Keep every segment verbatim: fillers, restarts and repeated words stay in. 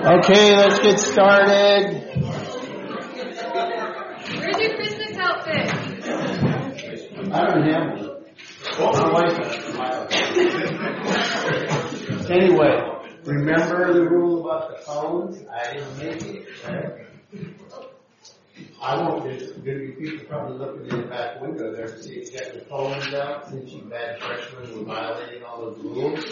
Okay, let's get started. Where's your Christmas outfit? I don't have one. Well, my wife has. Anyway, remember the rule about the phones? I didn't make it, right? I won't. There's going to be people probably looking in the back window there to see if you got your phones out since you bad freshmen were violating all those rules.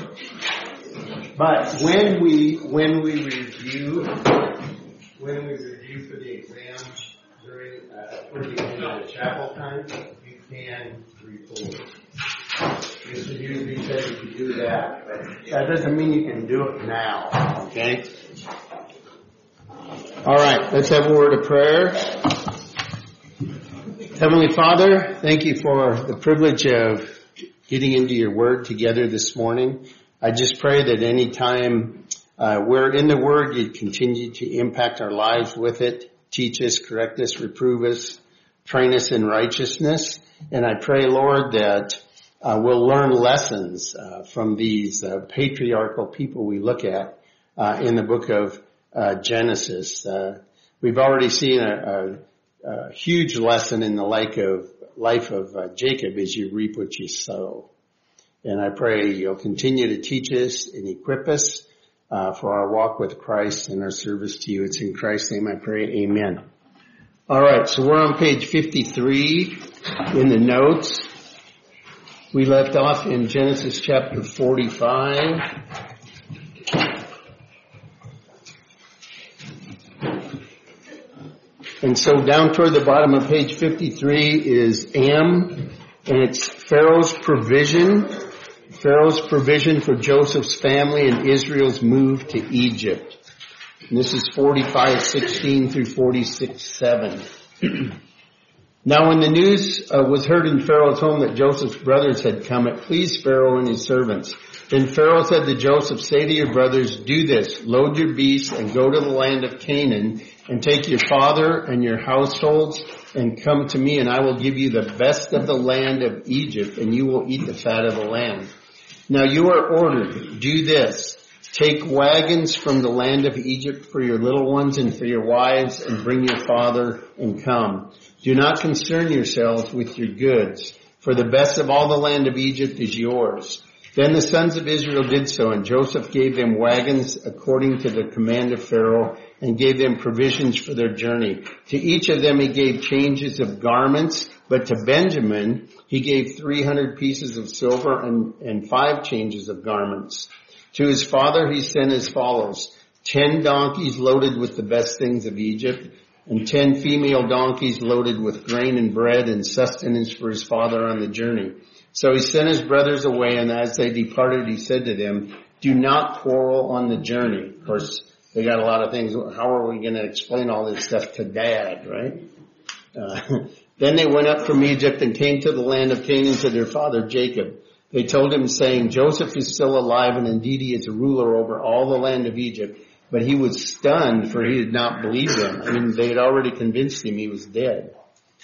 But when we when we review when we review for the exam during uh, for the end of the chapel time, you can report. Mister usually says you can do that, but that doesn't mean you can do it now. Okay. All right, let's have a word of prayer. Heavenly Father, thank you for the privilege of getting into your word together this morning. I just pray that any time uh, we're in the word, you continue to impact our lives with it, teach us, correct us, reprove us, train us in righteousness. And I pray, Lord, that uh, we'll learn lessons uh, from these uh, patriarchal people we look at uh, in the book of Uh, Genesis. Uh, we've already seen a, a, a huge lesson in the life of, life of uh, Jacob as you reap what you sow. And I pray you'll continue to teach us and equip us uh, for our walk with Christ and our service to you. It's in Christ's name I pray. Amen. All right, so we're on page fifty-three in the notes. We left off in Genesis chapter forty-five. And so down toward the bottom of page fifty-three is Am, and it's Pharaoh's provision, Pharaoh's provision for Joseph's family and Israel's move to Egypt. And this is forty-five sixteen through forty-six seven. Now when the news uh, was heard in Pharaoh's home that Joseph's brothers had come, it pleased Pharaoh and his servants. Then Pharaoh said to Joseph, say to your brothers, do this, load your beasts and go to the land of Canaan and take your father and your households and come to me, and I will give you the best of the land of Egypt, and you will eat the fat of the land. Now you are ordered, do this, take wagons from the land of Egypt for your little ones and for your wives, and bring your father and come. Do not concern yourselves with your goods, for the best of all the land of Egypt is yours. Then the sons of Israel did so, and Joseph gave them wagons according to the command of Pharaoh, and gave them provisions for their journey. To each of them he gave changes of garments, but to Benjamin he gave three hundred pieces of silver and, and five changes of garments. To his father he sent as follows, ten donkeys loaded with the best things of Egypt, and ten female donkeys loaded with grain and bread and sustenance for his father on the journey. So he sent his brothers away, and as they departed, he said to them, do not quarrel on the journey. Of course, they got a lot of things. How are we going to explain all this stuff to Dad, right? Uh, then they went up from Egypt and came to the land of Canaan to their father Jacob. They told him, saying, Joseph is still alive, and indeed he is a ruler over all the land of Egypt. But he was stunned, for he did not believe them. I mean, they had already convinced him he was dead.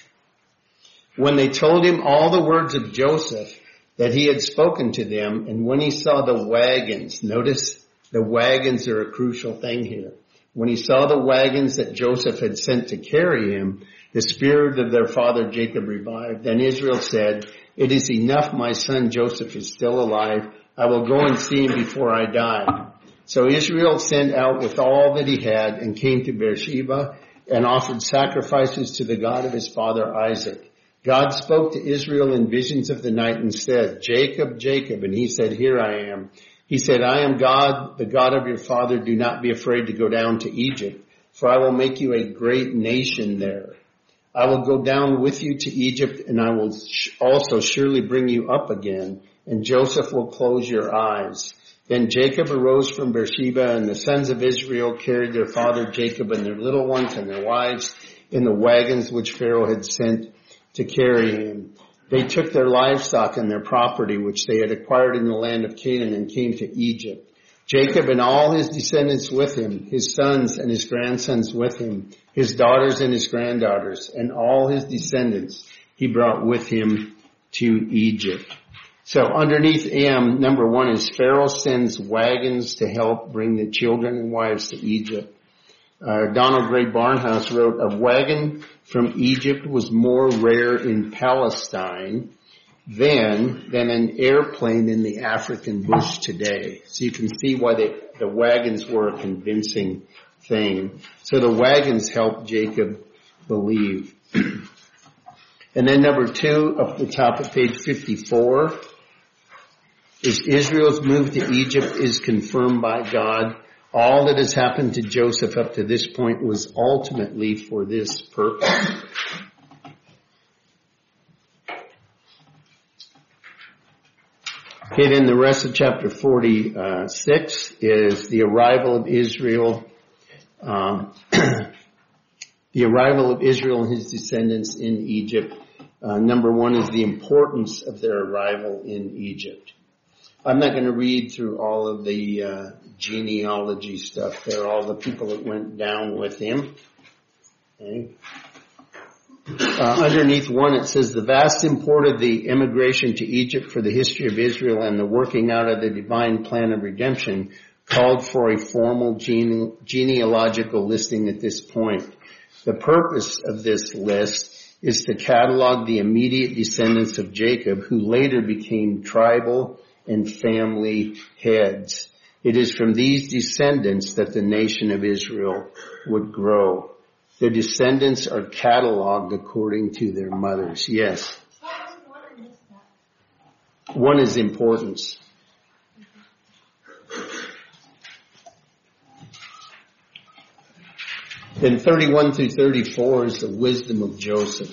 When they told him all the words of Joseph that he had spoken to them, and when he saw the wagons, notice the wagons are a crucial thing here. When he saw the wagons that Joseph had sent to carry him, the spirit of their father Jacob revived. Then Israel said, it is enough, my son Joseph is still alive. I will go and see him before I die. So Israel sent out with all that he had and came to Beersheba and offered sacrifices to the God of his father Isaac. God spoke to Israel in visions of the night and said, Jacob, Jacob, and he said, here I am. He said, I am God, the God of your father. Do not be afraid to go down to Egypt, for I will make you a great nation there. I will go down with you to Egypt, and I will also surely bring you up again, and Joseph will close your eyes. Then Jacob arose from Beersheba, and the sons of Israel carried their father Jacob and their little ones and their wives in the wagons which Pharaoh had sent to carry him. They took their livestock and their property, which they had acquired in the land of Canaan, and came to Egypt. Jacob and all his descendants with him, his sons and his grandsons with him, his daughters and his granddaughters, and all his descendants he brought with him to Egypt. So underneath M, number one is Pharaoh sends wagons to help bring the children and wives to Egypt. Uh, Donald Gray Barnhouse wrote, a wagon from Egypt was more rare in Palestine then than an airplane in the African bush today. So you can see why they, the wagons were a convincing thing. So the wagons helped Jacob believe. And then number two, up the top of page fifty-four, is Israel's move to Egypt is confirmed by God. All that has happened to Joseph up to this point was ultimately for this purpose. Okay, then the rest of chapter forty-six is the arrival of Israel, um, the arrival of Israel and his descendants in Egypt. Uh, number one is the importance of their arrival in Egypt. I'm not going to read through all of the uh, genealogy stuff there, all the people that went down with him. Okay. Uh, underneath one, it says, the vast import of the immigration to Egypt for the history of Israel and the working out of the divine plan of redemption called for a formal gene- genealogical listing at this point. The purpose of this list is to catalog the immediate descendants of Jacob, who later became tribal and family heads. It is from these descendants that the nation of Israel would grow. The descendants are cataloged according to their mothers. Yes. One is importance. Then thirty-one through thirty-four is the wisdom of Joseph.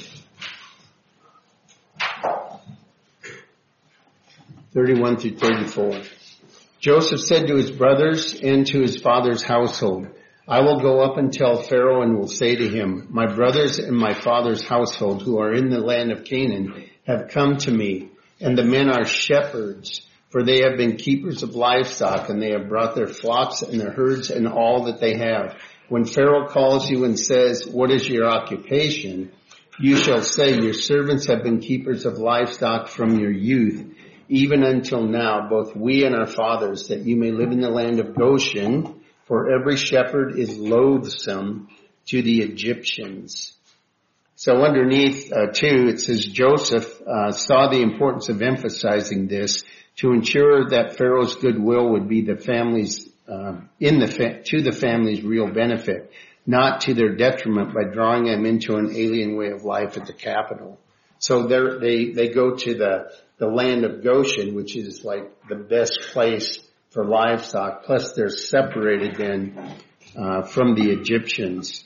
thirty-one through thirty-four. Joseph said to his brothers and to his father's household, I will go up and tell Pharaoh and will say to him, my brothers and my father's household who are in the land of Canaan have come to me, and the men are shepherds, for they have been keepers of livestock, and they have brought their flocks and their herds and all that they have. When Pharaoh calls you and says, what is your occupation? You shall say, your servants have been keepers of livestock from your youth, even until now, both we and our fathers, that you may live in the land of Goshen, for every shepherd is loathsome to the Egyptians. So underneath, uh, too, it says Joseph uh, saw the importance of emphasizing this to ensure that Pharaoh's goodwill would be the family's, uh, in the fa- to the family's real benefit, not to their detriment by drawing them into an alien way of life at the capital. So they they go to the the land of Goshen, which is like the best place for livestock, plus they're separated then uh, from the Egyptians.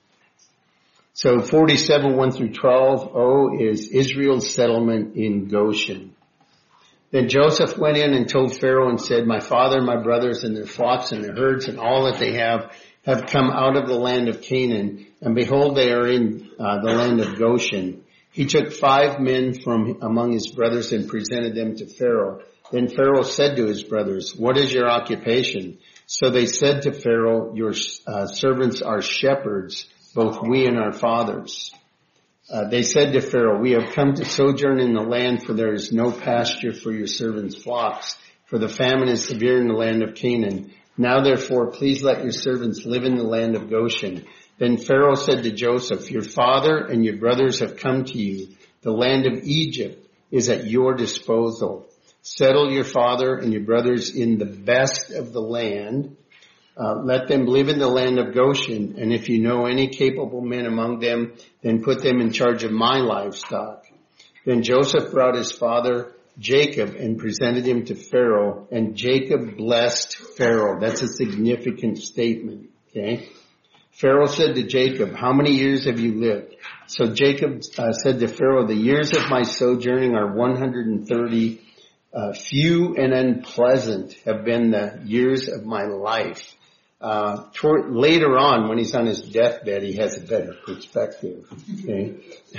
So forty-seven, one through twelve, O is Israel's settlement in Goshen. Then Joseph went in and told Pharaoh and said, my father, my brothers, and their flocks and their herds and all that they have have come out of the land of Canaan, and behold, they are in uh, the land of Goshen. He took five men from among his brothers and presented them to Pharaoh. Then Pharaoh said to his brothers, what is your occupation? So they said to Pharaoh, your uh, servants are shepherds, both we and our fathers. Uh, they said to Pharaoh, we have come to sojourn in the land, for there is no pasture for your servants' flocks, for the famine is severe in the land of Canaan. Now therefore, please let your servants live in the land of Goshen. Then Pharaoh said to Joseph, your father and your brothers have come to you. The land of Egypt is at your disposal. Settle your father and your brothers in the best of the land. Uh, let them live in the land of Goshen, and if you know any capable men among them, then put them in charge of my livestock. Then Joseph brought his father Jacob and presented him to Pharaoh, and Jacob blessed Pharaoh. That's a significant statement, okay? Pharaoh said to Jacob, how many years have you lived? So Jacob uh, said to Pharaoh, the years of my sojourning are one hundred thirty. Uh, few and unpleasant have been the years of my life. Uh, toward, later on, when he's on his deathbed, he has a better perspective. Okay?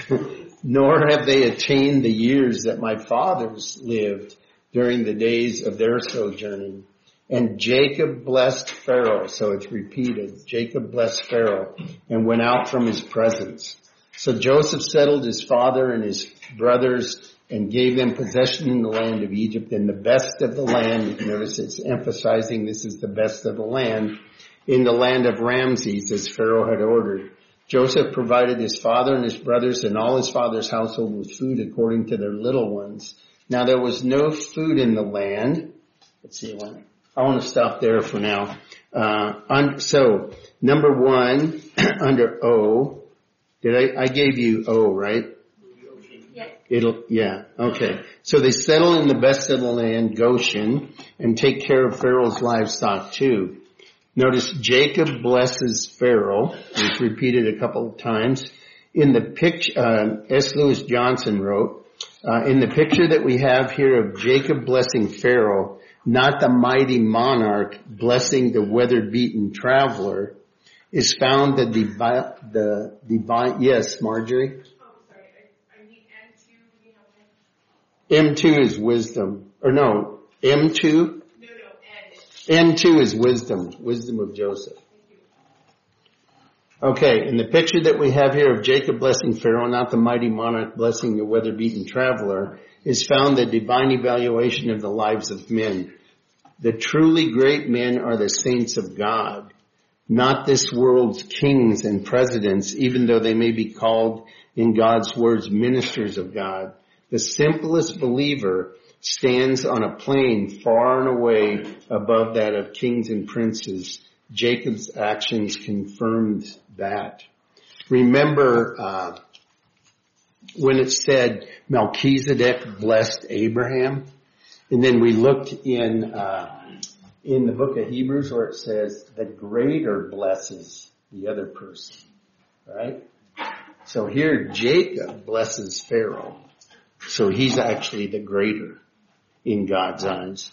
Nor have they attained the years that my fathers lived during the days of their sojourning. And Jacob blessed Pharaoh, so it's repeated. Jacob blessed Pharaoh and went out from his presence. So Joseph settled his father and his brothers and gave them possession in the land of Egypt and the best of the land. Notice it's emphasizing this is the best of the land in the land of Ramses as Pharaoh had ordered. Joseph provided his father and his brothers and all his father's household with food according to their little ones. Now there was no food in the land. Let's see, I want to stop there for now. Uh, un, so number one, under O, did I, I gave you O, right? Yes. It'll, yeah, okay. So they settle in the best of the land, Goshen, and take care of Pharaoh's livestock too. Notice Jacob blesses Pharaoh. It's repeated a couple of times. In the picture, uh, S. Lewis Johnson wrote, uh, in the picture that we have here of Jacob blessing Pharaoh, not the mighty monarch blessing the weather-beaten traveler, is found the divine, the divine, yes, Marjorie? Oh, sorry. I, I need M two. Do you have M two is wisdom. Or no, M two? No, no, N. N two is wisdom, wisdom of Joseph. Okay, in the picture that we have here of Jacob blessing Pharaoh, not the mighty monarch blessing the weather-beaten traveler, is found the divine evaluation of the lives of men. The truly great men are the saints of God, not this world's kings and presidents, even though they may be called in God's words ministers of God. The simplest believer stands on a plane far and away above that of kings and princes. Jacob's actions confirmed that. Remember uh, when it said Melchizedek blessed Abraham? And then we looked in uh, in the book of Hebrews where it says the greater blesses the other person, right? So here Jacob blesses Pharaoh. So he's actually the greater in God's eyes.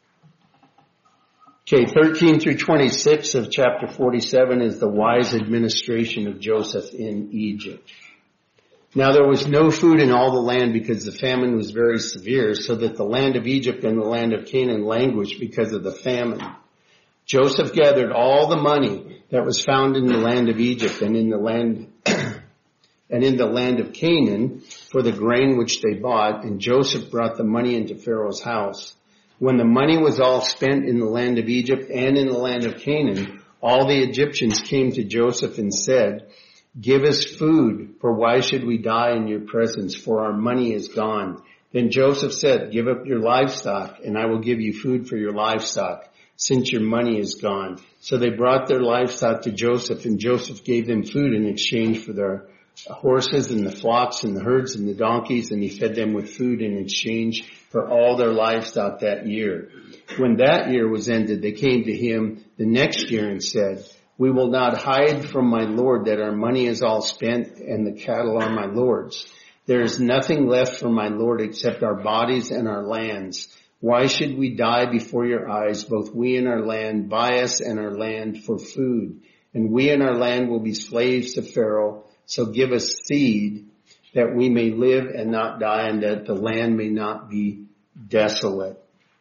Okay, thirteen through twenty-six of chapter forty-seven is the wise administration of Joseph in Egypt. Now there was no food in all the land because the famine was very severe, so that the land of Egypt and the land of Canaan languished because of the famine. Joseph gathered all the money that was found in the land of Egypt and in the land and in the land of Canaan for the grain which they bought, and Joseph brought the money into Pharaoh's house. When the money was all spent in the land of Egypt and in the land of Canaan, all the Egyptians came to Joseph and said, "Give us food, for why should we die in your presence? For our money is gone." Then Joseph said, "Give up your livestock, and I will give you food for your livestock, since your money is gone." So they brought their livestock to Joseph, and Joseph gave them food in exchange for their horses and the flocks and the herds and the donkeys, and he fed them with food in exchange for all their livestock that year. When that year was ended, they came to him the next year and said, "We will not hide from my lord that our money is all spent and the cattle are my lord's. There is nothing left for my lord except our bodies and our lands. Why should we die before your eyes, both we and our land, buy us and our land for food? And we and our land will be slaves to Pharaoh. So give us seed that we may live and not die, and that the land may not be desolate."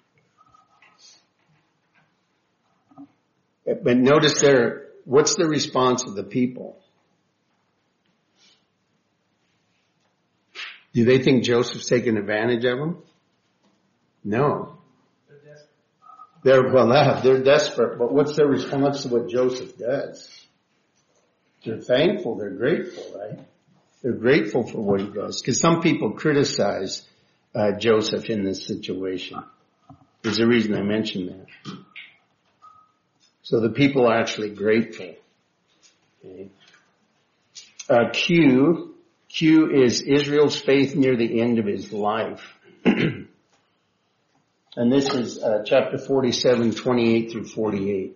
But notice there, what's the response of the people? Do they think Joseph's taking advantage of them? No. They're desperate. They're, well, they're desperate, but what's their response to what Joseph does? They're thankful, they're grateful, right? They're grateful for what he does. Because some people criticize uh, Joseph in this situation. There's a reason I mentioned that. So the people are actually grateful. Okay. Uh, Q, Q is Israel's faith near the end of his life. And this is uh, chapter forty-seven, twenty-eight through forty-eight.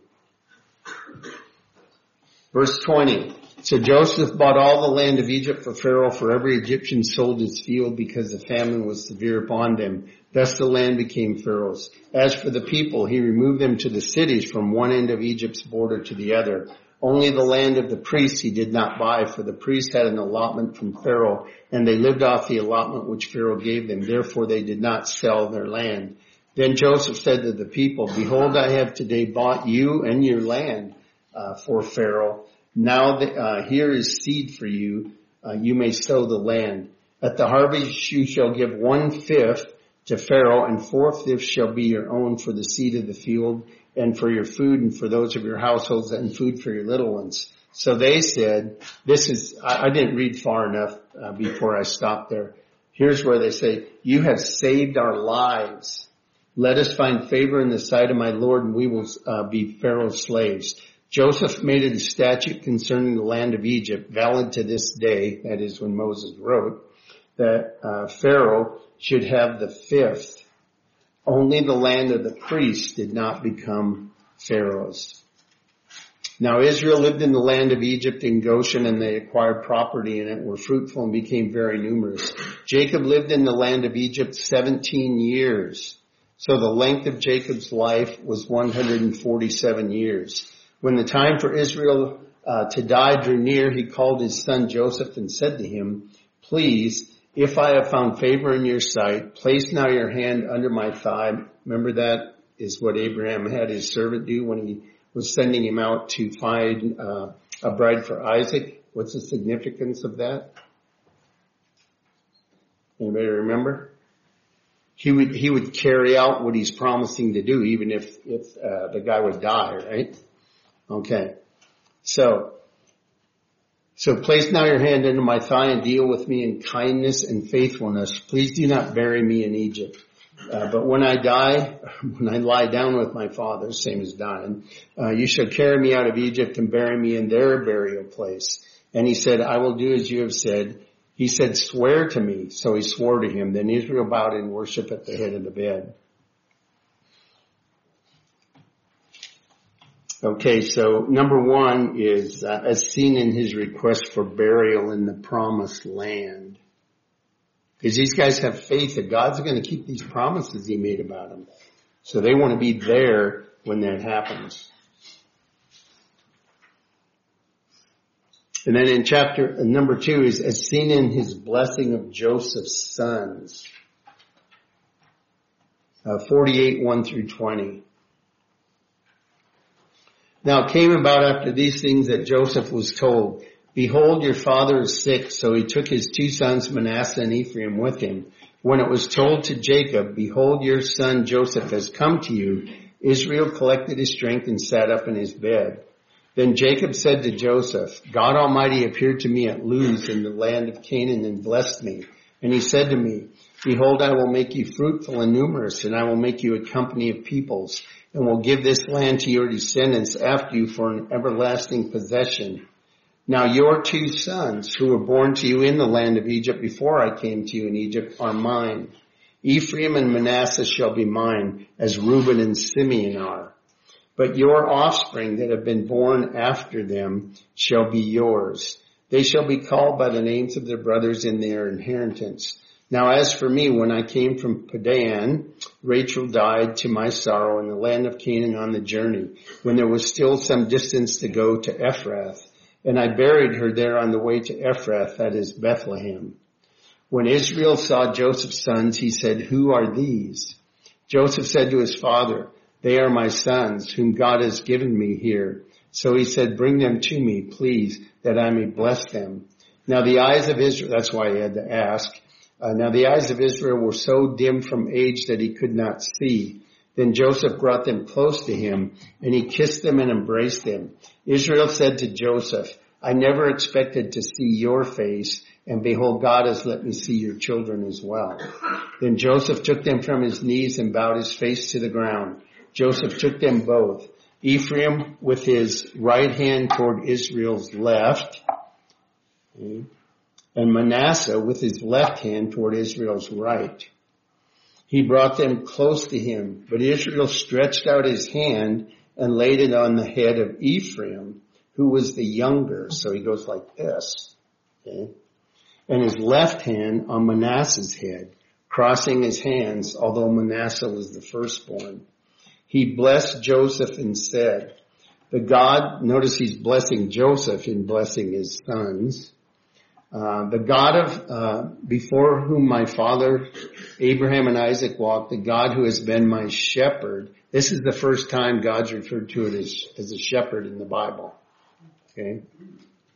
Verse twenty. So Joseph bought all the land of Egypt for Pharaoh, for every Egyptian sold his field because the famine was severe upon them. Thus the land became Pharaoh's. As for the people, he removed them to the cities from one end of Egypt's border to the other. Only the land of the priests he did not buy, for the priests had an allotment from Pharaoh, and they lived off the allotment which Pharaoh gave them. Therefore they did not sell their land. Then Joseph said to the people, "Behold, I have today bought you and your land uh, for Pharaoh. Now the, uh, here is seed for you. Uh, you may sow the land." At the harvest you shall give one-fifth to Pharaoh, and four-fifths shall be your own for the seed of the field, and for your food, and for those of your households, and food for your little ones. So they said, this is, I, I didn't read far enough uh, before I stopped there. Here's where they say, you have saved our lives. Let us find favor in the sight of my Lord, and we will uh, be Pharaoh's slaves. Joseph made it a statute concerning the land of Egypt, valid to this day, that is when Moses wrote, that uh, Pharaoh should have the fifth. Only the land of the priests did not become Pharaoh's. Now Israel lived in the land of Egypt in Goshen, and they acquired property in it, were fruitful and became very numerous. Jacob lived in the land of Egypt seventeen years. So the length of Jacob's life was one hundred forty-seven years. When the time for Israel uh, to die drew near, he called his son Joseph and said to him, please, if I have found favor in your sight, place now your hand under my thigh. Remember that is what Abraham had his servant do when he was sending him out to find uh, a bride for Isaac. What's the significance of that? Anybody remember? He would he would carry out what he's promising to do, even if if uh, the guy would die, right? Okay, so so place now your hand under my thigh and deal with me in kindness and faithfulness. Please do not bury me in Egypt. Uh, but when I die, when I lie down with my father, same as dying, uh, you shall carry me out of Egypt and bury me in their burial place. And he said, I will do as you have said. He said, swear to me. So he swore to him. Then Israel bowed in worship at the head of the bed. Okay, so number one is uh, as seen in his request for burial in the promised land. Because these guys have faith that God's going to keep these promises he made about them. So they want to be there when that happens. And then in chapter uh, number two is as seen in his blessing of Joseph's sons. Uh, forty-eight, one through twenty. Now it came about after these things that Joseph was told, behold, your father is sick. So he took his two sons, Manasseh and Ephraim, with him. When it was told to Jacob, behold, your son Joseph has come to you, Israel collected his strength and sat up in his bed. Then Jacob said to Joseph, God Almighty appeared to me at Luz in the land of Canaan and blessed me. And he said to me, behold, I will make you fruitful and numerous, and I will make you a company of peoples, and will give this land to your descendants after you for an everlasting possession. Now your two sons, who were born to you in the land of Egypt before I came to you in Egypt, are mine. Ephraim and Manasseh shall be mine, as Reuben and Simeon are. But your offspring that have been born after them shall be yours. They shall be called by the names of their brothers in their inheritance. Now as for me, when I came from Padan, Rachel died to my sorrow in the land of Canaan on the journey, when there was still some distance to go to Ephrath. And I buried her there on the way to Ephrath, that is Bethlehem. When Israel saw Joseph's sons, he said, who are these? Joseph said to his father, they are my sons, whom God has given me here. So he said, bring them to me, please, that I may bless them. Now the eyes of Israel, that's why he had to ask. Uh, now the eyes of Israel were so dim from age that he could not see. Then Joseph brought them close to him, and he kissed them and embraced them. Israel said to Joseph, I never expected to see your face, and behold, God has let me see your children as well. Then Joseph took them from his knees and bowed his face to the ground. Joseph took them both, Ephraim with his right hand toward Israel's left, and Manasseh with his left hand toward Israel's right. He brought them close to him, but Israel stretched out his hand and laid it on the head of Ephraim, who was the younger. So he goes like this, okay? And his left hand on Manasseh's head, crossing his hands, although Manasseh was the firstborn. He blessed Joseph and said, the God, notice he's blessing Joseph in blessing his sons. Uh, the God of, uh, before whom my father Abraham and Isaac walked, the God who has been my shepherd. This is the first time God's referred to it as, as a shepherd in the Bible. Okay.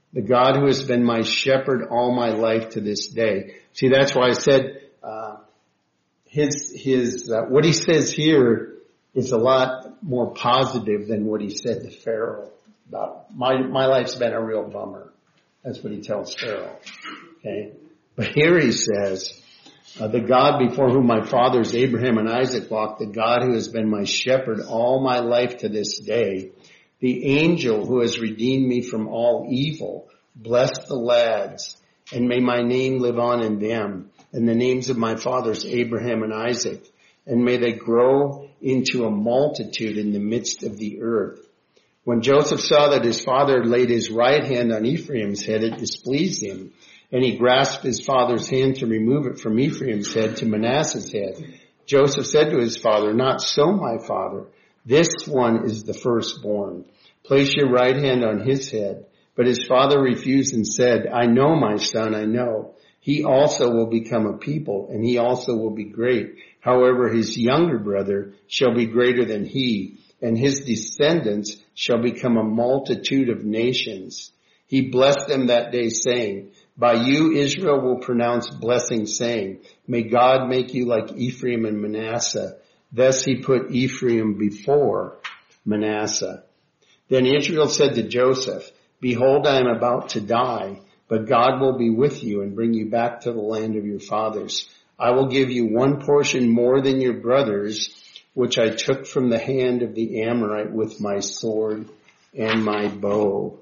the God who has been my shepherd all my life to this day. See, that's why I said, uh, his, his, uh, what he says here is a lot more positive than what he said to Pharaoh about my, my life's been a real bummer. That's what he tells Pharaoh. Okay. But here he says, uh, the God before whom my fathers Abraham and Isaac walked, the God who has been my shepherd all my life to this day, the angel who has redeemed me from all evil, bless the lads, and may my name live on in them, and the names of my fathers Abraham and Isaac, and may they grow into a multitude in the midst of the earth. When Joseph saw that his father laid his right hand on Ephraim's head, it displeased him, and he grasped his father's hand to remove it from Ephraim's head to Manasseh's head. Joseph said to his father, not so, my father. This one is the firstborn. Place your right hand on his head. But his father refused and said, I know, my son, I know. He also will become a people, and he also will be great. However, his younger brother shall be greater than he, and his descendants shall become a multitude of nations. He blessed them that day, saying, by you Israel will pronounce blessing, saying, may God make you like Ephraim and Manasseh. Thus he put Ephraim before Manasseh. Then Israel said to Joseph, behold, I am about to die, but God will be with you and bring you back to the land of your fathers. I will give you one portion more than your brothers, which I took from the hand of the Amorite with my sword and my bow.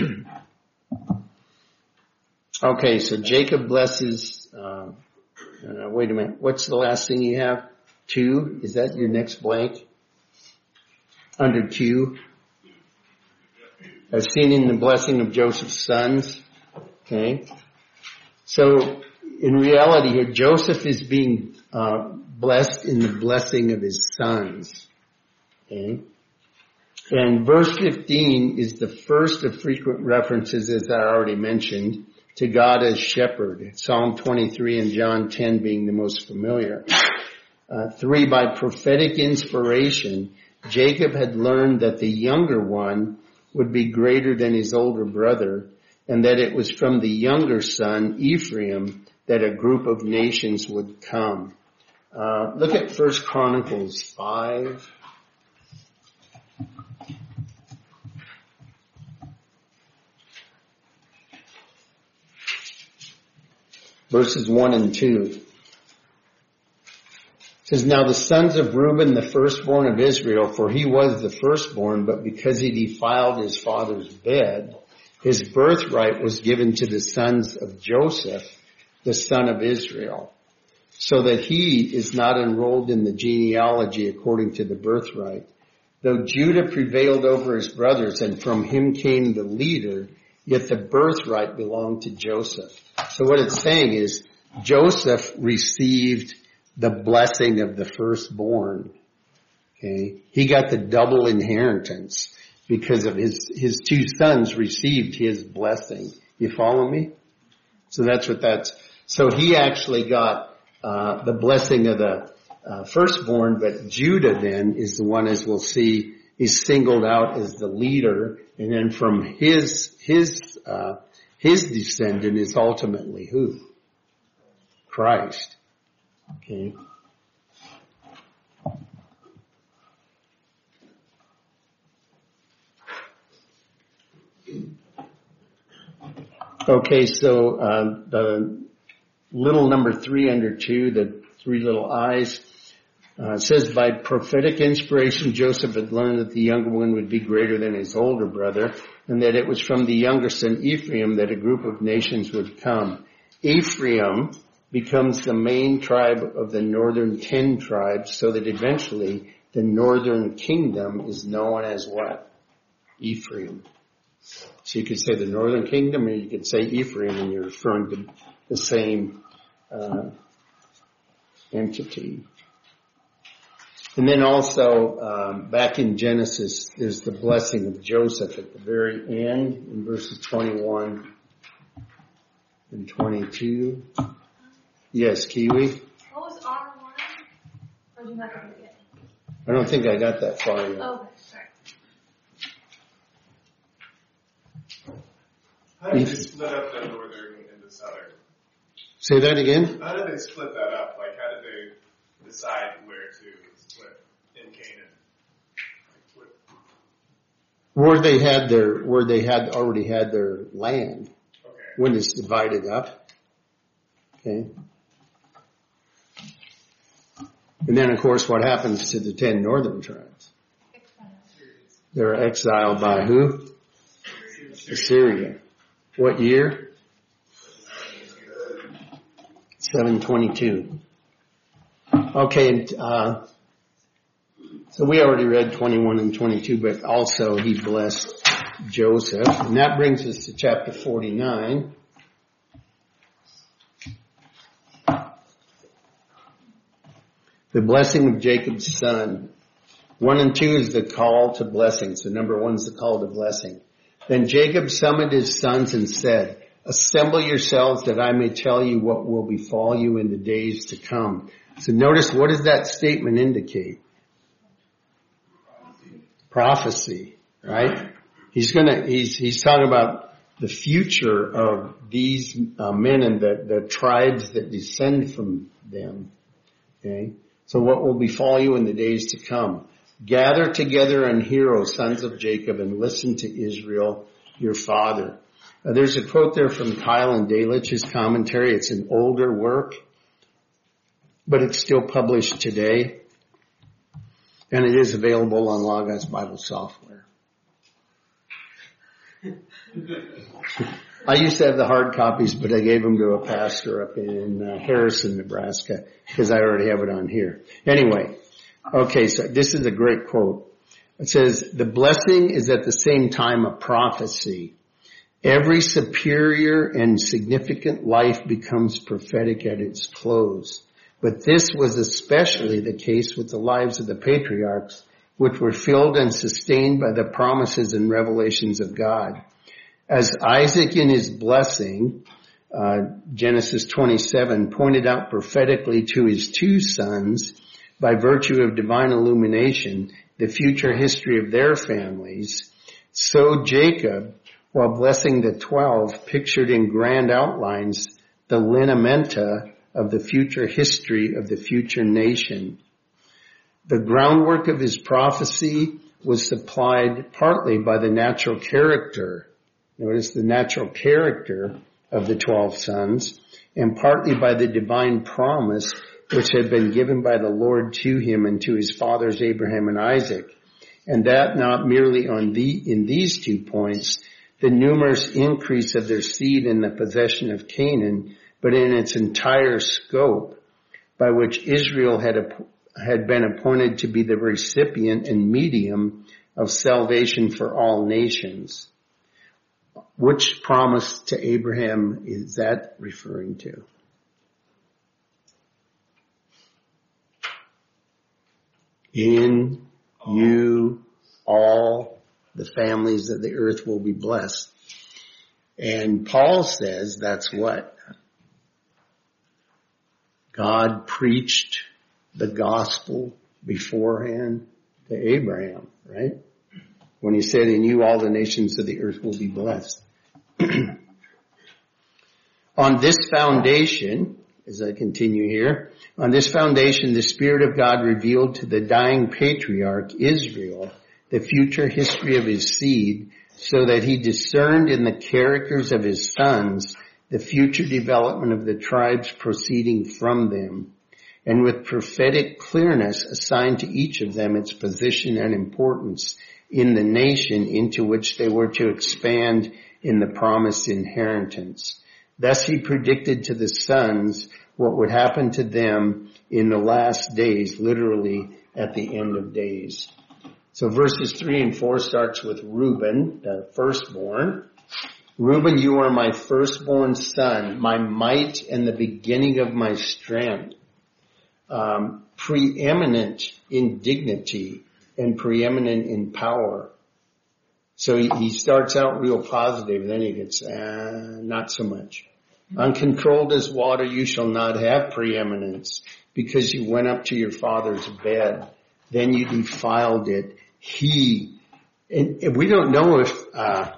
Okay, so Jacob blesses, uh, uh, wait a minute, what's the last thing you have? Two? Is that your next blank? Under Q? As seen in the blessing of Joseph's sons. Okay. So, in reality here, Joseph is being uh, blessed in the blessing of his sons. Okay. And verse fifteen is the first of frequent references, as I already mentioned, to God as shepherd. Psalm twenty-three and John ten being the most familiar. Uh, three, by prophetic inspiration, Jacob had learned that the younger one would be greater than his older brother, and that it was from the younger son, Ephraim, that a group of nations would come. Uh, look at First Chronicles five. Verses one and two. It says, now the sons of Reuben, the firstborn of Israel, for he was the firstborn, but because he defiled his father's bed, his birthright was given to the sons of Joseph, the son of Israel, so that he is not enrolled in the genealogy according to the birthright. Though Judah prevailed over his brothers, and from him came the leader, yet the birthright belonged to Joseph. So what it's saying is, Joseph received the blessing of the firstborn. Okay. He got the double inheritance because of his, his two sons received his blessing. You follow me? So that's what that's, so he actually got, uh, the blessing of the, uh, firstborn, but Judah then is the one, as we'll see, is singled out as the leader, and then from his, his, uh, his descendant is ultimately who? Christ. Okay. Okay, so uh, the little number three under two, the three little I's, uh, says by prophetic inspiration Joseph had learned that the younger one would be greater than his older brother, and that it was from the younger son Ephraim that a group of nations would come. Ephraim becomes the main tribe of the northern ten tribes, so that eventually the northern kingdom is known as what? Ephraim. So you could say the northern kingdom, or you could say Ephraim, and you're referring to the same uh, entity. And then also, um, back in Genesis, there's the blessing of Joseph at the very end in verses twenty-one and twenty-two. Yes, Kiwi? What was R one? Or did you not get it yet? I don't think I got that far yet. Oh, okay, sorry. How did they split up the northern and the southern? Say that again? How did they split that up? Like, how did they decide where to split in Canaan? Like, what- Where they had their, where they had already had their land. Okay. When it's divided up. Okay. And then of course what happens to the ten northern tribes? They're exiled by who? Assyria. What year? seven twenty-two. Okay, and, uh, so we already read twenty-one and twenty-two, but also he blessed Joseph. And that brings us to chapter forty-nine. The blessing of Jacob's son. One and two is the call to blessing. So number one is the call to blessing. Then Jacob summoned his sons and said, assemble yourselves that I may tell you what will befall you in the days to come. So notice, what does that statement indicate? Prophecy, right? He's gonna, he's, he's talking about the future of these uh, men and the, the tribes that descend from them. Okay? So what will befall you in the days to come? Gather together and hear, O sons of Jacob, and listen to Israel, your father. Uh, there's a quote there from Kyle and Delitzsch's commentary. It's an older work, but it's still published today. And it is available on Logos Bible Software. I used to have the hard copies, but I gave them to a pastor up in uh, Harrison, Nebraska, because I already have it on here. Anyway, okay, so this is a great quote. It says, the blessing is at the same time a prophecy. Every superior and significant life becomes prophetic at its close. But this was especially the case with the lives of the patriarchs, which were filled and sustained by the promises and revelations of God. As Isaac in his blessing, uh, Genesis twenty-seven, pointed out prophetically to his two sons, by virtue of divine illumination, the future history of their families, so Jacob, while blessing the twelve, pictured in grand outlines the lineamenta of the future history of the future nation. The groundwork of his prophecy was supplied partly by the natural character, notice the natural character of the twelve sons, and partly by the divine promise which had been given by the Lord to him and to his fathers Abraham and Isaac. And that not merely on the, in these two points, the numerous increase of their seed in the possession of Canaan, but in its entire scope, by which Israel had, had been appointed to be the recipient and medium of salvation for all nations. Which promise to Abraham is that referring to? In you all the families of the earth will be blessed. And Paul says that's what? God preached the gospel beforehand to Abraham, right? When he said, in you all the nations of the earth will be blessed. On this foundation, as I continue here, on this foundation, the Spirit of God revealed to the dying patriarch Israel the future history of his seed, so that he discerned in the characters of his sons the future development of the tribes proceeding from them, and with prophetic clearness assigned to each of them its position and importance in the nation into which they were to expand in the promised inheritance. Thus he predicted to the sons what would happen to them in the last days, literally at the end of days. So verses three and four starts with Reuben, the firstborn. Reuben, you are my firstborn son, my might and the beginning of my strength, um, preeminent in dignity and preeminent in power. So he, he starts out real positive, then he gets, uh, not so much. Uncontrolled as water, you shall not have preeminence, because you went up to your father's bed. Then you defiled it. He, and we don't know if, uh,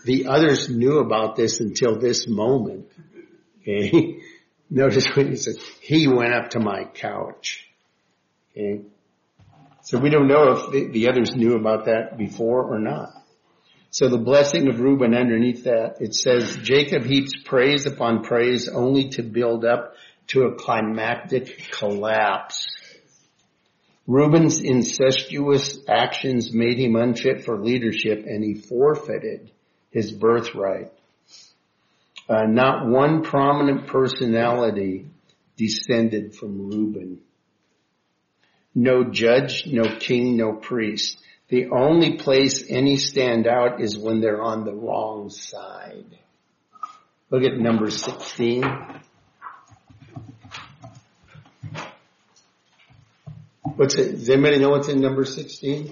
The others knew about this until this moment. Okay. Notice when he says, he went up to my couch. Okay. So we don't know if the, the others knew about that before or not. So the blessing of Reuben underneath that, it says, Jacob heaps praise upon praise only to build up to a climactic collapse. Reuben's incestuous actions made him unfit for leadership, and he forfeited his birthright. Uh, not one prominent personality descended from Reuben. No judge, no king, no priest. The only place any stand out is when they're on the wrong side. Look at number sixteen. What's it? Does anybody know what's in number sixteen?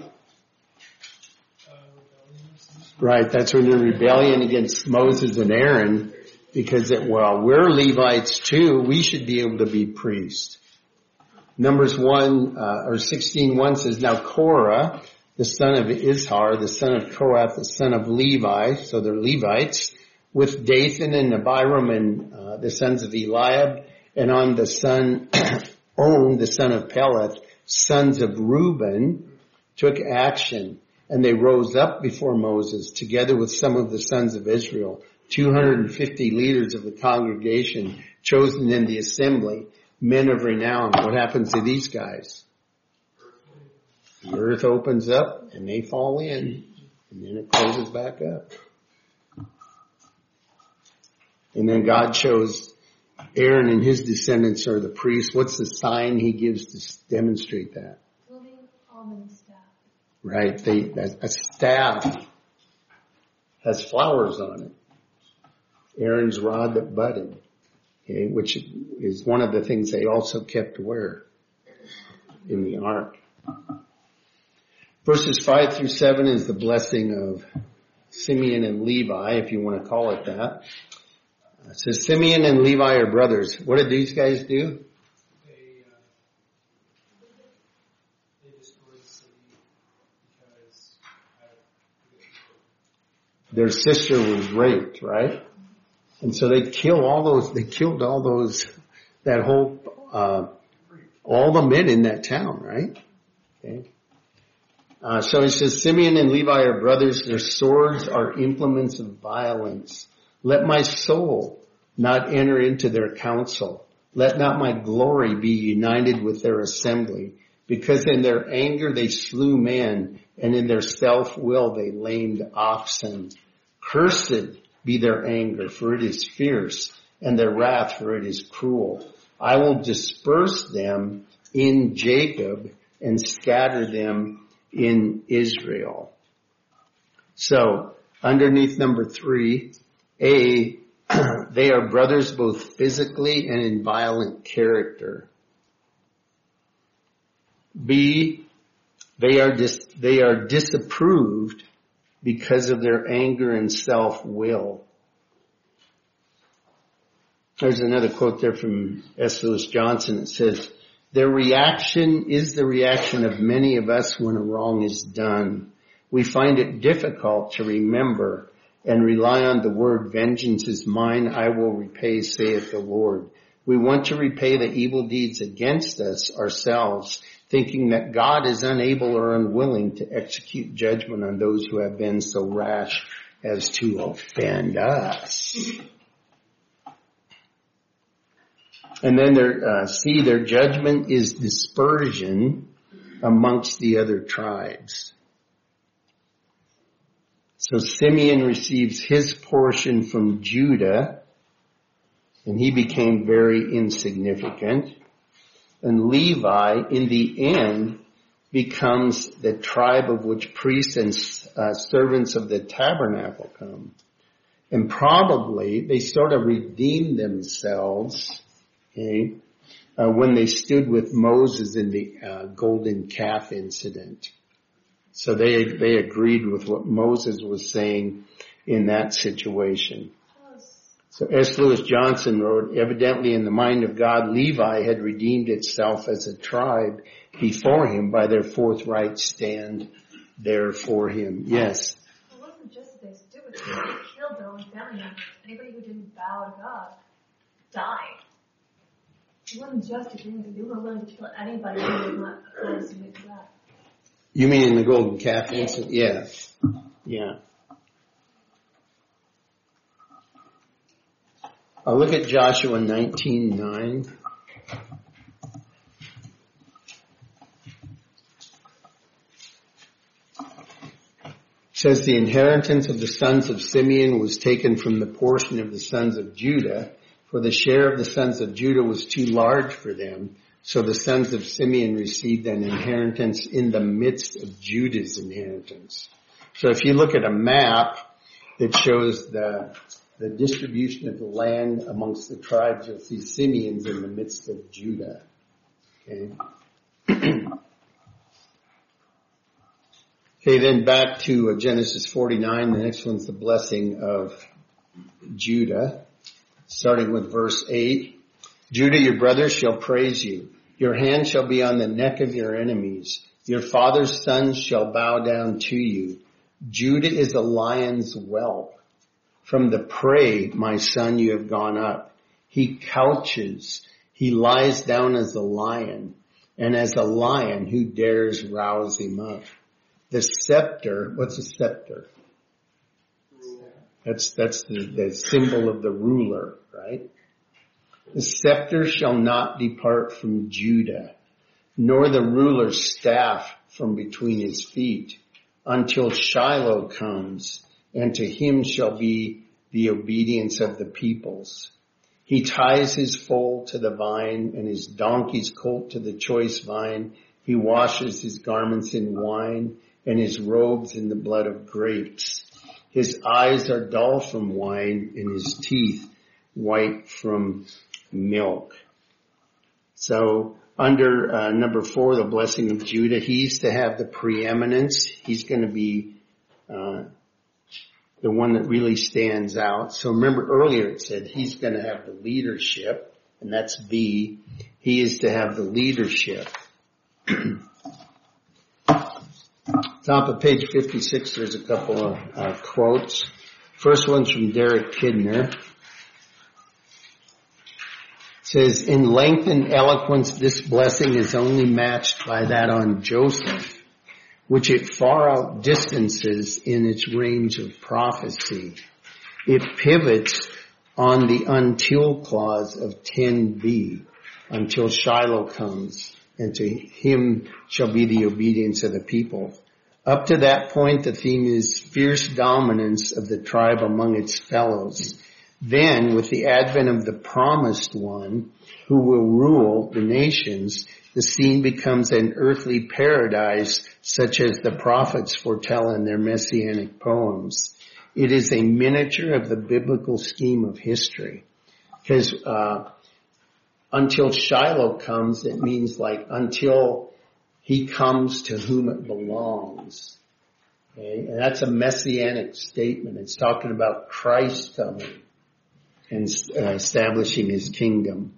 Right, that's when the rebellion against Moses and Aaron, because it, well, we're Levites too. We should be able to be priests. Numbers one, uh, or sixteen one says, now Korah, the son of Izhar, the son of Kohath, the son of Levi, so they're Levites, with Dathan and Abiram and uh, the sons of Eliab, and on the son, On, the son of Peleth, sons of Reuben, took action, and they rose up before Moses, together with some of the sons of Israel, two hundred fifty leaders of the congregation, chosen in the assembly, men of renown. What happens to these guys? The earth opens up and they fall in, and then it closes back up. And then God chose Aaron and his descendants are the priests. What's the sign he gives to demonstrate that? Floating almond staff. Right, they, that, a staff has flowers on it. Aaron's rod that budded, okay, which is one of the things they also kept to wear in the ark. Verses five through seven is the blessing of Simeon and Levi, if you want to call it that. It says Simeon and Levi are brothers. What did these guys do? They, uh, they destroyed the city because I, their sister was raped, right? And so they kill all those, they killed all those, that whole, uh, all the men in that town, right? Okay. Uh, so it says, Simeon and Levi are brothers. Their swords are implements of violence. Let my soul not enter into their counsel. Let not my glory be united with their assembly. Because in their anger they slew men, and in their self-will they lamed oxen. Cursed be their anger, for it is fierce, and their wrath, for it is cruel. I will disperse them in Jacob and scatter them in Israel. So, underneath number three, A, they are brothers both physically and in violent character. B, they are dis- they are disapproved because of their anger and self-will. There's another quote there from S. Lewis Johnson. It says, their reaction is the reaction of many of us when a wrong is done. We find it difficult to remember and rely on the word, vengeance is mine, I will repay, saith the Lord. We want to repay the evil deeds against us ourselves, thinking that God is unable or unwilling to execute judgment on those who have been so rash as to offend us. And then their, uh, see, their judgment is dispersion amongst the other tribes. So Simeon receives his portion from Judah, and he became very insignificant. And Levi, in the end, becomes the tribe of which priests and uh, servants of the tabernacle come. And probably they sort of redeemed themselves, okay, uh, when they stood with Moses in the uh, golden calf incident. So they they agreed with what Moses was saying in that situation. So S. Lewis Johnson wrote, evidently in the mind of God, Levi had redeemed itself as a tribe before him by their forthright stand there for him. Yes? It wasn't just they stood with him. family members. Anybody who didn't bow to God died. It wasn't just a thing. They were willing to kill anybody who was not opposed to that. You mean in the golden calf incident? Yeah. Yeah. I'll look at Joshua nineteen nine. It says the inheritance of the sons of Simeon was taken from the portion of the sons of Judah, for the share of the sons of Judah was too large for them. So the sons of Simeon received an inheritance in the midst of Judah's inheritance. So if you look at a map that shows the the distribution of the land amongst the tribes, you'll see Simeon's in the midst of Judah. Okay. Okay, then back to Genesis forty-nine. The next one's the blessing of Judah, starting with verse eight. Judah, your brothers shall praise you. Your hand shall be on the neck of your enemies. Your father's sons shall bow down to you. Judah is a lion's whelp. From the prey, my son, you have gone up. He couches. He lies down as a lion. And as a lion, who dares rouse him up? The scepter, what's a scepter? That's, that's the, the symbol of the ruler, right? The scepter shall not depart from Judah, nor the ruler's staff from between his feet, until Shiloh comes, and to him shall be the obedience of the peoples. He ties his foal to the vine, and his donkey's colt to the choice vine. He washes his garments in wine, and his robes in the blood of grapes. His eyes are dull from wine, and his teeth white from milk. So under uh, number four, the blessing of Judah, he's to have the preeminence. He's going to be uh, the one that really stands out. So remember earlier it said he's going to have the leadership, and that's B. He is to have the leadership. Top of page fifty-six, there's a couple of uh, quotes. First one's from Derek Kidner. It says, in length and eloquence, this blessing is only matched by that on Joseph, which it far outdistances in its range of prophecy. It pivots on the until clause of ten b, until Shiloh comes, and to him shall be the obedience of the people. Up to that point, the theme is fierce dominance of the tribe among its fellows. Then, with the advent of the promised one, who will rule the nations, the scene becomes an earthly paradise, such as the prophets foretell in their messianic poems. It is a miniature of the biblical scheme of history. Because uh, until Shiloh comes, it means like until he comes to whom it belongs. Okay? And that's a messianic statement. It's talking about Christ coming and uh, establishing his kingdom.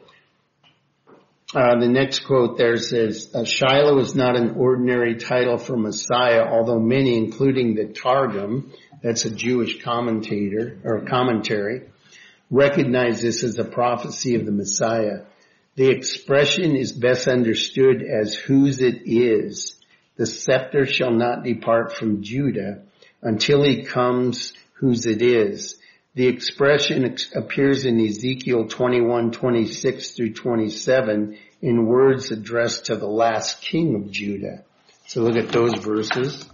Uh, the next quote there says, uh, Shiloh is not an ordinary title for Messiah, although many, including the Targum, that's a Jewish commentator or commentary, recognize this as a prophecy of the Messiah. The expression is best understood as whose it is. The scepter shall not depart from Judah until he comes whose it is. The expression ex- appears in Ezekiel twenty-one, twenty-six through twenty-seven in words addressed to the last king of Judah. So look at those verses.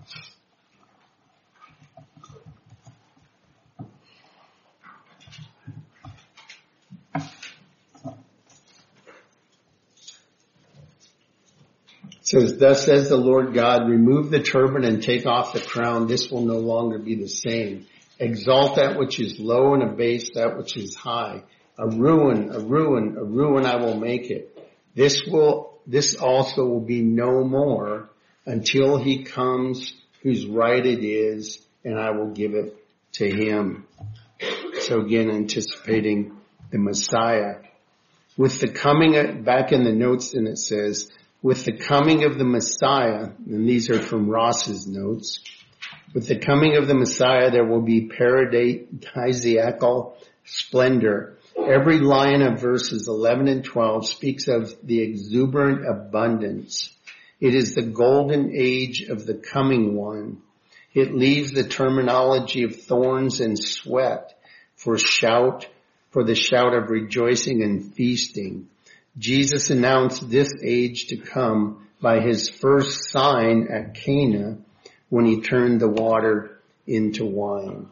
It says, thus says the Lord God, remove the turban and take off the crown. This will no longer be the same. Exalt that which is low and abase that which is high. A ruin, a ruin, a ruin I will make it. This will, this also will be no more until he comes whose right it is, and I will give it to him. So again, anticipating the Messiah. With the coming, of, back in the notes, and it says, with the coming of the Messiah, and these are from Ross's notes, With the coming of the Messiah, there will be paradisiacal splendor. Every line of verses eleven and twelve speaks of the exuberant abundance. It is the golden age of the coming one. It leaves the terminology of thorns and sweat for shout, for the shout of rejoicing and feasting. Jesus announced this age to come by his first sign at Cana when he turned the water into wine.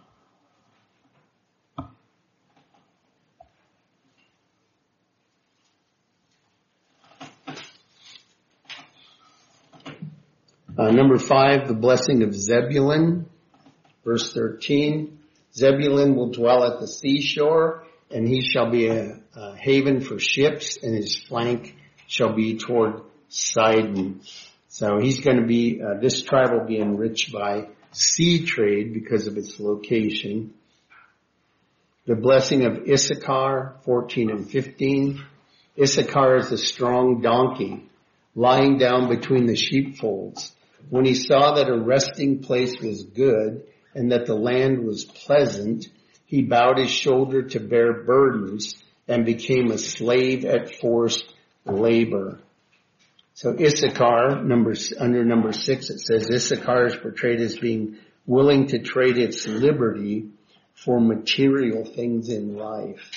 Uh, number five, the blessing of Zebulun, verse thirteen. Zebulun will dwell at the seashore, and he shall be a, a haven for ships, and his flank shall be toward Sidon. So he's going to be, uh, this tribe will be enriched by sea trade because of its location. The blessing of Issachar, fourteen and fifteen. Issachar is a strong donkey lying down between the sheepfolds. When he saw that a resting place was good and that the land was pleasant, he bowed his shoulder to bear burdens and became a slave at forced labor. So Issachar, number, under number six, it says Issachar is portrayed as being willing to trade its liberty for material things in life.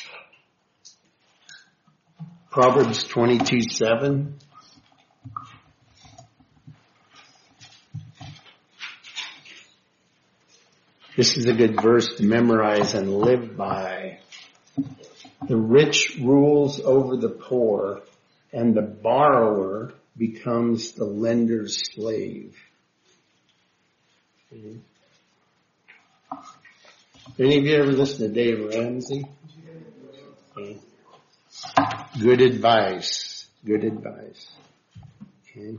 Proverbs twenty-two seven. This is a good verse to memorize and live by. The rich rules over the poor, and the borrower becomes the lender's slave. Mm-hmm. Any of you ever listen to Dave Ramsey? Okay. Good advice. Good advice. Okay.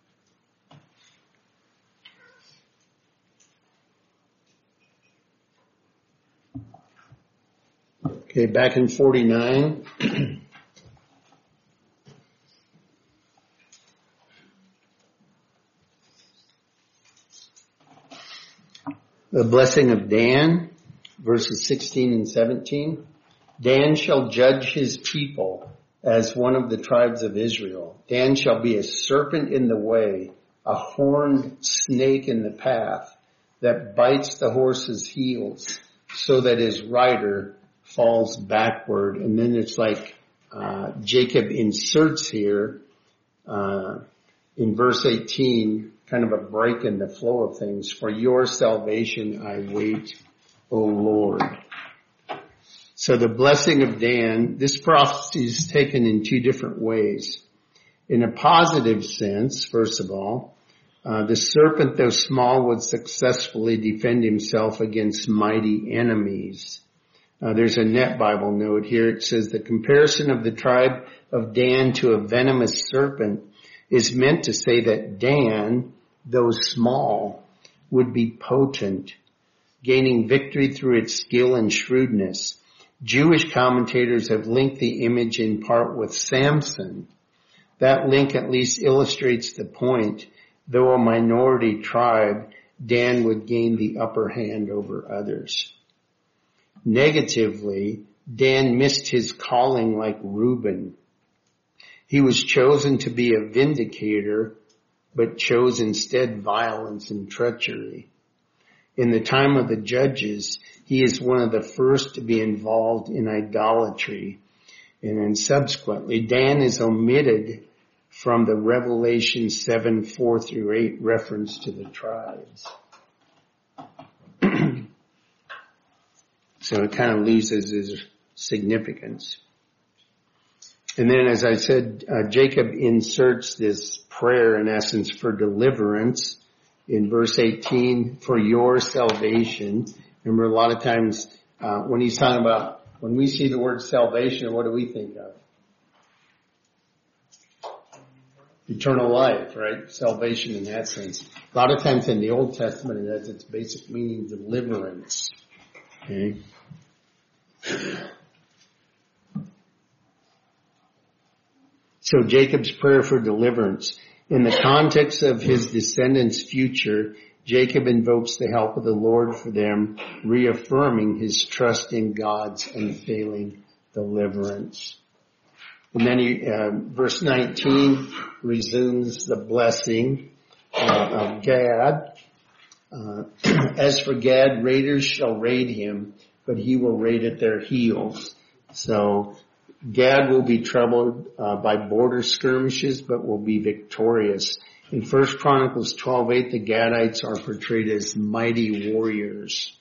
Okay, back in forty-nine. The blessing of Dan, verses sixteen and seventeen. Dan shall judge his people as one of the tribes of Israel. Dan shall be a serpent in the way, a horned snake in the path that bites the horse's heels so that his rider falls backward. And then it's like uh, Jacob inserts here uh, in verse eighteen, kind of a break in the flow of things. For your salvation I wait, O Lord. So the blessing of Dan, this prophecy is taken in two different ways. In a positive sense, first of all, uh, the serpent, though small, would successfully defend himself against mighty enemies. Uh, there's a Net Bible note here. It says the comparison of the tribe of Dan to a venomous serpent is meant to say that Dan, though small, would be potent, gaining victory through its skill and shrewdness. Jewish commentators have linked the image in part with Samson. That link at least illustrates the point. Though a minority tribe, Dan would gain the upper hand over others. Negatively, Dan missed his calling like Reuben. He was chosen to be a vindicator, but chose instead violence and treachery. In the time of the judges, he is one of the first to be involved in idolatry. And then subsequently, Dan is omitted from the Revelation seven, four through eight reference to the tribes. So it kind of loses its significance. And then, as I said, uh, Jacob inserts this prayer, in essence, for deliverance in verse eighteen, for your salvation. Remember, a lot of times uh, when he's talking about, when we see the word salvation, what do we think of? Eternal life, right? Salvation in that sense. A lot of times in the Old Testament, it has its basic meaning, deliverance. Okay. So Jacob's prayer for deliverance. In the context of his descendants' future, Jacob invokes the help of the Lord for them, reaffirming his trust in God's unfailing deliverance. And then he, uh, verse nineteen resumes the blessing uh, of Gad. Uh, as for Gad, raiders shall raid him, but he will raid at their heels. So Gad will be troubled uh, by border skirmishes, but will be victorious. In First Chronicles twelve eight, the Gadites are portrayed as mighty warriors.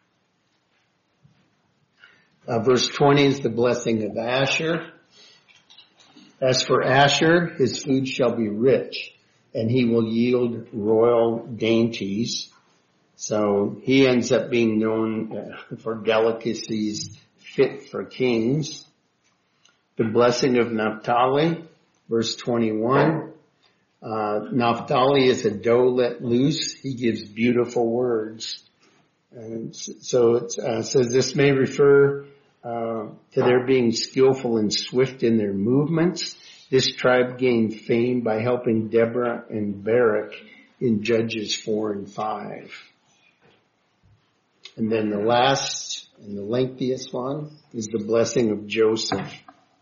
Uh, verse twenty is the blessing of Asher. As for Asher, his food shall be rich, and he will yield royal dainties. So he ends up being known uh, for delicacies fit for kings. The blessing of Naphtali, verse twenty-one. Uh, Naphtali is a doe let loose. He gives beautiful words. And so it uh, says this may refer uh, to their being skillful and swift in their movements. This tribe gained fame by helping Deborah and Barak in Judges four and five. And then the last and the lengthiest one is the blessing of Joseph.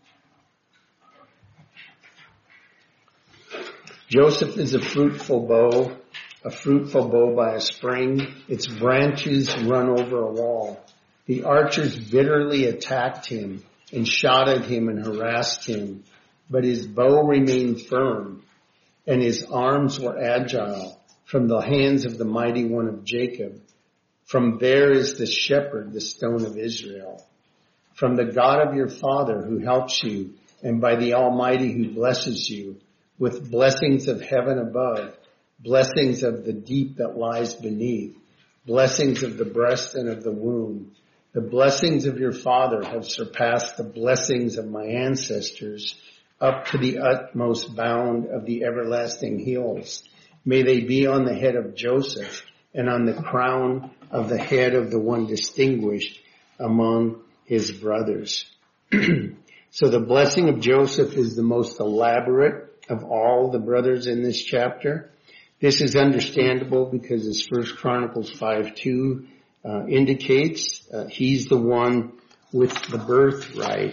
Joseph is a fruitful bow, a fruitful bow by a spring. Its branches run over a wall. The archers bitterly attacked him and shot at him and harassed him, but his bow remained firm and his arms were agile from the hands of the mighty one of Jacob. From there is the shepherd, the stone of Israel. From the God of your father who helps you, and by the Almighty who blesses you, with blessings of heaven above, blessings of the deep that lies beneath, blessings of the breast and of the womb. The blessings of your father have surpassed the blessings of my ancestors up to the utmost bound of the everlasting hills. May they be on the head of Joseph and on the crown of the head of the one distinguished among his brothers. So the blessing of Joseph is the most elaborate of all the brothers in this chapter. This is understandable because as First Chronicles five two uh, indicates, uh, he's the one with the birthright.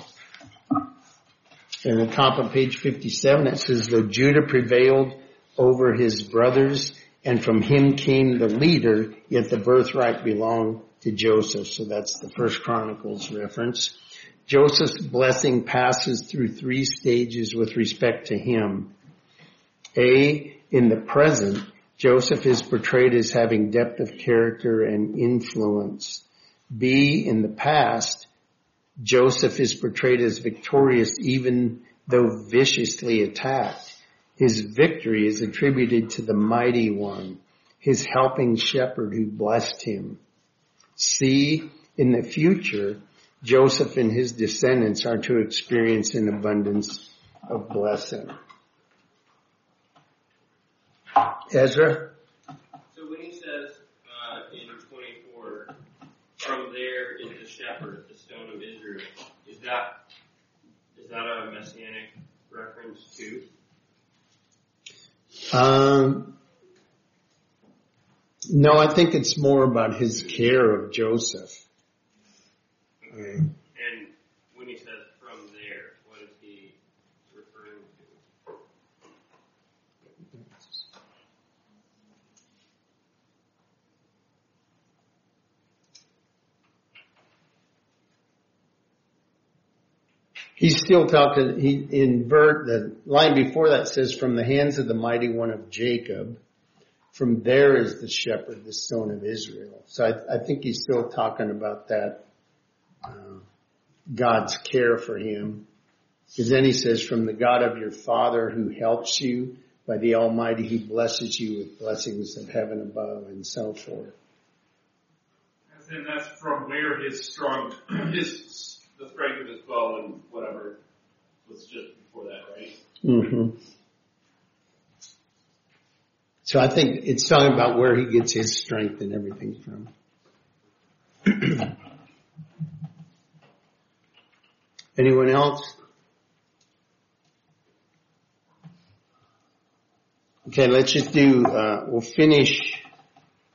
And on the top of page fifty-seven it says, though Judah prevailed over his brothers and from him came the leader, yet the birthright belonged to Joseph. So that's the First Chronicles reference. Joseph's blessing passes through three stages with respect to him. A, in the present, Joseph is portrayed as having depth of character and influence. B, in the past, Joseph is portrayed as victorious even though viciously attacked. His victory is attributed to the mighty one, his helping shepherd who blessed him. C, in the future, Joseph and his descendants are to experience an abundance of blessing. Ezra? So when he says uh, in twenty-four, from there is the shepherd, the stone of Israel, is that is that a messianic reference too? Um, no, I think it's more about his care of Joseph. Okay. And when he says from there, what is he referring to? He's still talking, he invert, the line before that says, from the hands of the mighty one of Jacob, from there is the shepherd, the stone of Israel. So I, I think he's still talking about that, uh, God's care for him. Because then he says, from the God of your father who helps you, by the Almighty who blesses you with blessings of heaven above, and so forth. And that's from where his strong, his the strength of his bow and whatever was just before that, right? Mm-hmm. So I think it's talking about where he gets his strength and everything from. Anyone else? Okay, let's just do, uh, we'll finish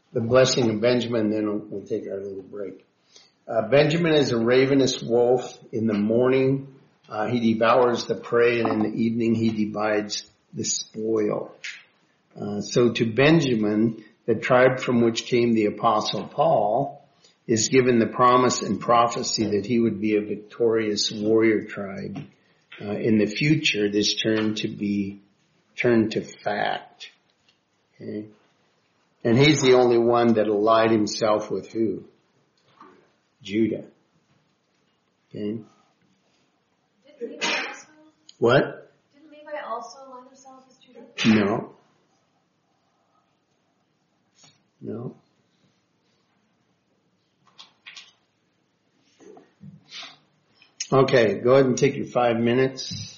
the blessing of Benjamin, then we'll, we'll take our little break. Uh, Benjamin is a ravenous wolf. In the morning, uh, he devours the prey, and in the evening he divides the spoil. Uh, so to Benjamin, the tribe from which came the Apostle Paul, is given the promise and prophecy that he would be a victorious warrior tribe. Uh, in the future, this turned to be turned to fact. Okay, and he's the only one that allied himself with who? Judah. Okay. Didn't Levi also, What? didn't Levi also align themselves with Judah? No. No. Okay, go ahead and take your five minutes.